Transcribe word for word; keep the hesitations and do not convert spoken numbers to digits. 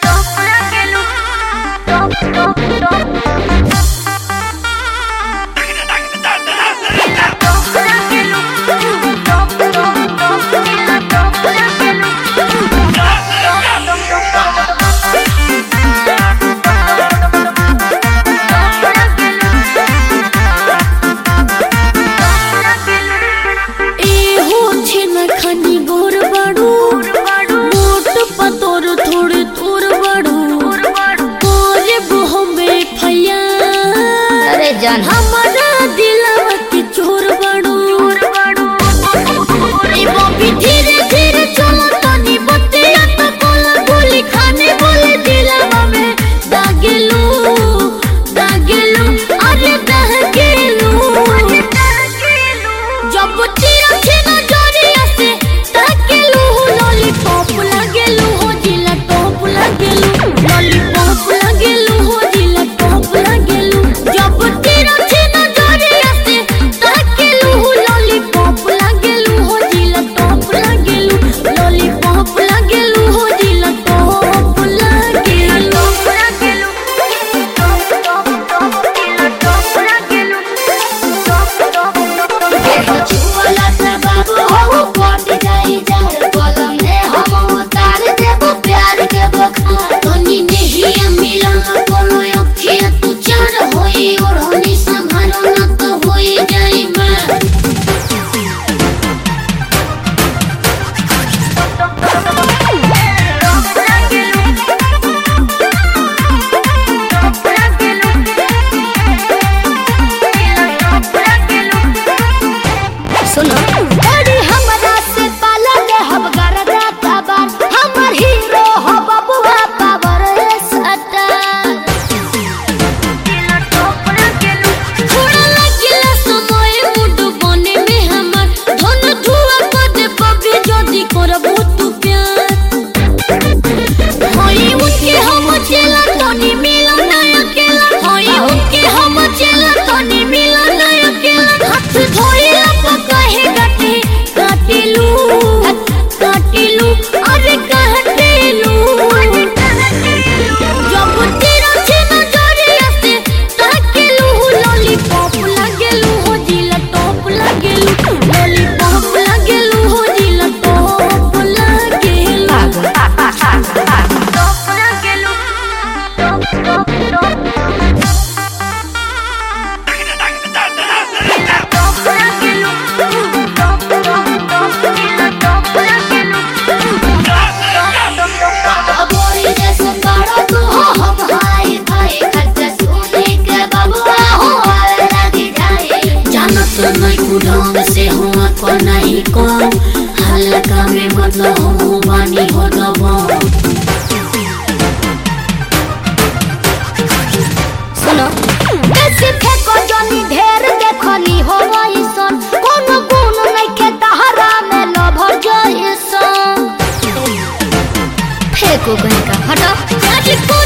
हमारा दिलवा के चोर बड़ू धीरे धीरे चलो तनी बतिया तो कोला गोली खाने बोले दिलवा में दागेलू दागेलू अरे दागेलू जब तेरा छेना जोरिया से दागेलू लॉलीपॉप लागेलू हो जिला टॉप लागेलू लॉलीपॉप लागेलू हो जिला टॉप लागेलू जब तेरा छेना जोरिया से दागेलू लॉलीपॉप लागेलू हो जिला टॉप लागेलू लॉलीपॉप लागेलू हो जिला टॉप लागेलू लागेलू टॉप टॉप टॉप जिला टॉप लागेलू टॉप टॉप टॉप देखो छुवाला सा बाबू हो पट जाई जार कलम ने हम उतार देबो प्यार के बखा तनी नहीं मिलन कोनो अखिया तू चार होई और हनी संभालो ना तो होई जाई मैं सुनो बड़ी हमरा से पाला ले हम गरदा तबार हमर हीरो हो बबुआ पावर सटा दिला टॉप लागेलू थोड़ा लागिला समय मुड बने में हमर धन धुआ कर दे बबी जदी करबो तू प्यार होई उनके हम चला तनी मिलो ना अकेला होई उनके हम चला तनी मिलो ना अकेला हाथ धोइला कहे काटे काटेलू काटेलू अरे काटेलू जब तेरा छेना जोरिया से ताकेलू लॉलीपॉप लागेलू हो जिला टॉप लागेलू लॉलीपॉप लागेलू हो जिला टॉप लागेलू टॉप लागेलू टॉप टॉप टॉप ढंग से हुआ को नहीं को हल्का में मतलब हो बानी हो दबो सुनो कैसे फेंको जनी ढेर देखनी हो वैसन कोनो गुण नहीं के तहरा में लभर जइसन फेंको कहीं का हटो